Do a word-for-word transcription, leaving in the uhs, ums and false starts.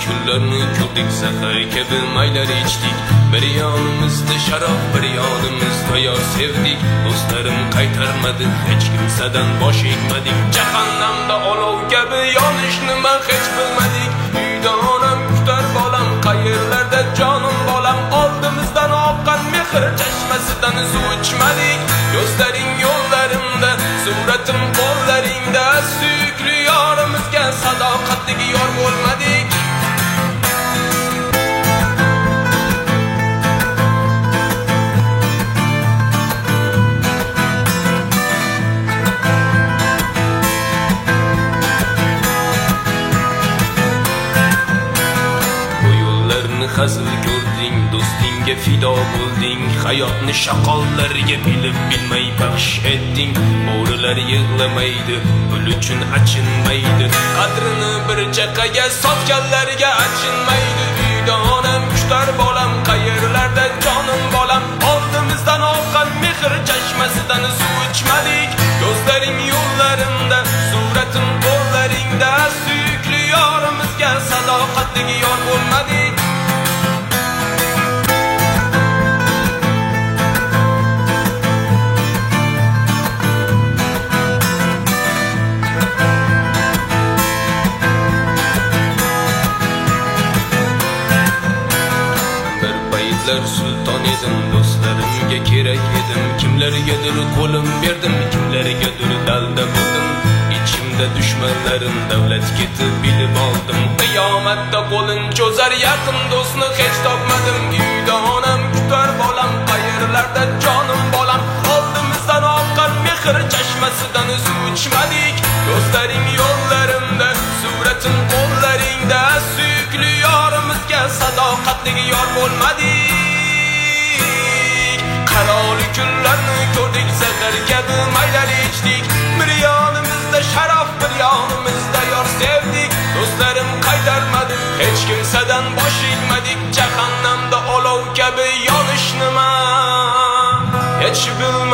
kunlarni ko'rdik, zahar kabi maylar ichdik. Bir yonimizda sharob, bir yonimizda yor sevdik. Do'stlarim qaytarmadi, hech kimsadan bosh egmadik. Jahannamda olov kabi yonish nima hech bilmadik. Uyda onam kutar bolam, qayerlarda jonim bolam. Oldimizdan oqqan mehr chashmasidan suv ichmadik. Ko'zlaring yo'llarimda, suratim qo'llaringda. Suyukli yorimizga sadoqatli yor bo'lmadik. Hazil ko'rding, do'stingga fido bo'lding. Hayotni shaqollarga bilib bilmay baxsh etding. Bo'rilar yig'lamaydi, pul uchun achinmaydi. Qadrini bir chaqaga sotganlarga achinmaydi. Uyda onam kutar bolam, qayerlarda jonim bolam. Oldimizdan oqqan mehr chashmasidan suv ichmadik. Ko'zlaring yo'llarimda, suratim qo'llaringda. Suyukli yorimizga sadoqatli yor bo'lmadik. Sulton edim, do'stlarimga kerak edim. Kimlargadir qo'lim berdim, kimlargadir dalda bo'ldim. Ichimda dushmanlarim davlat ketib bilib oldim. Qiyomatda qo'lin cho'zar yaqin do'stni hech topmadim. Uyda onam kutar bolam, qayerlarda jonim bolam. Oldimizdan oqqan mehr chashmasidan suv ichmadik. Do'stlaring yo'llarimda, suratim qo'llaringda. Suyukli yorimizga sadoqatli yor bo'lmadik. Qaroli kunlarni ko'rdik, zahar kabi maylar ichdik. Bir yonimizda sharob, bir yonimizda yor sevdik. Do'stlarim qaytarmadi, hech kimsadan bosh egmadik. Jahannamda olov kabi yonish nima hech bil